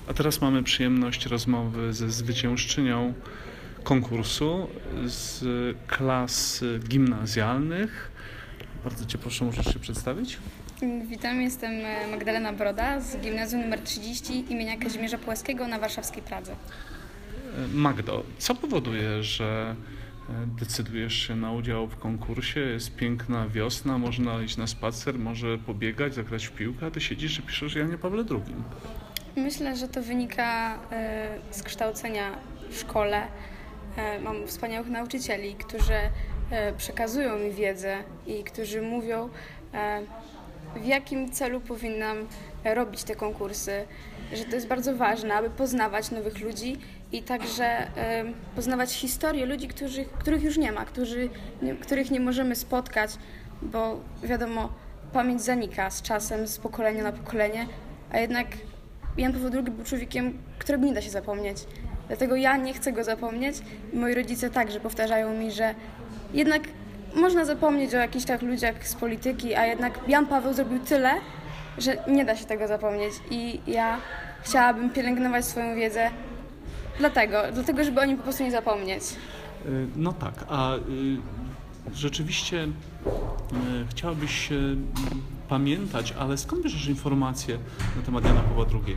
A teraz mamy przyjemność rozmowy ze zwyciężczynią konkursu z klas gimnazjalnych. Bardzo Cię proszę, możesz się przedstawić? Witam, jestem Magdalena Broda z gimnazjum nr 30 imienia Kazimierza Pułaskiego na warszawskiej Pradze. Magdo, co powoduje, że decydujesz się na udział w konkursie? Jest piękna wiosna, można iść na spacer, może pobiegać, zagrać w piłkę, a Ty siedzisz i piszesz Janie Pawle II. Myślę, że to wynika z kształcenia w szkole. Mam wspaniałych nauczycieli, którzy przekazują mi wiedzę i którzy mówią, w jakim celu powinnam robić te konkursy, że to jest bardzo ważne, aby poznawać nowych ludzi i także poznawać historię ludzi, których już nie ma, których nie możemy spotkać, bo wiadomo, pamięć zanika z czasem, z pokolenia na pokolenie, a jednak Jan Paweł II był człowiekiem, którego nie da się zapomnieć. Dlatego ja nie chcę go zapomnieć i moi rodzice także powtarzają mi, że jednak można zapomnieć o jakichś tak ludziach z polityki, a jednak Jan Paweł zrobił tyle, że nie da się tego zapomnieć i ja chciałabym pielęgnować swoją wiedzę dlatego, żeby o nim po prostu nie zapomnieć. No tak, a rzeczywiście chciałabyś pamiętać, ale skąd bierzesz informacje na temat Jana Pawła II?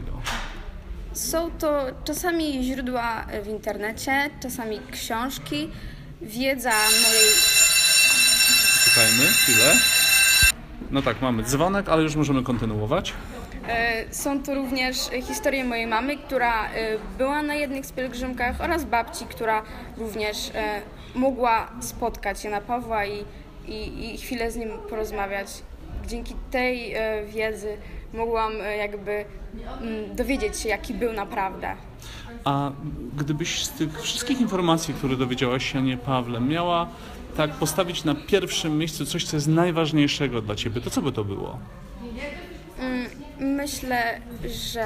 Są to czasami źródła w internecie, czasami książki, wiedza mojej... Czekajmy chwilę. No tak, mamy dzwonek, ale już możemy kontynuować. Są to również historie mojej mamy, która była na jednych z pielgrzymkach, oraz babci, która również mogła spotkać Jana Pawła i chwilę z nim porozmawiać. Dzięki tej wiedzy mogłam jakby dowiedzieć się, jaki był naprawdę. A gdybyś z tych wszystkich informacji, które dowiedziałaś się o Janie Pawle, miała tak postawić na pierwszym miejscu coś, co jest najważniejszego dla Ciebie, to co by to było? Myślę, że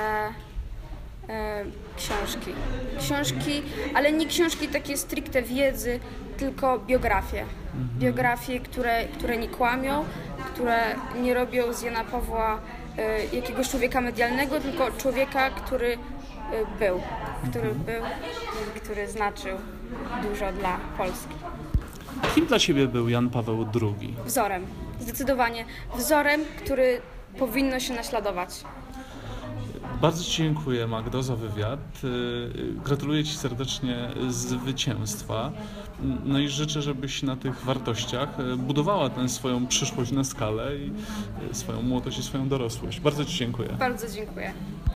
książki, ale nie książki takie stricte wiedzy, tylko biografie. Biografie, które nie kłamią, które nie robią z Jana Pawła jakiegoś człowieka medialnego, tylko człowieka, który był i który znaczył dużo dla Polski. Kim dla Ciebie był Jan Paweł II? Wzorem, zdecydowanie wzorem, który powinno się naśladować. Bardzo Ci dziękuję, Magdo, za wywiad. Gratuluję Ci serdecznie zwycięstwa. No i życzę, żebyś na tych wartościach budowała tę swoją przyszłość na skalę i swoją młodość i swoją dorosłość. Bardzo Ci dziękuję. Bardzo dziękuję.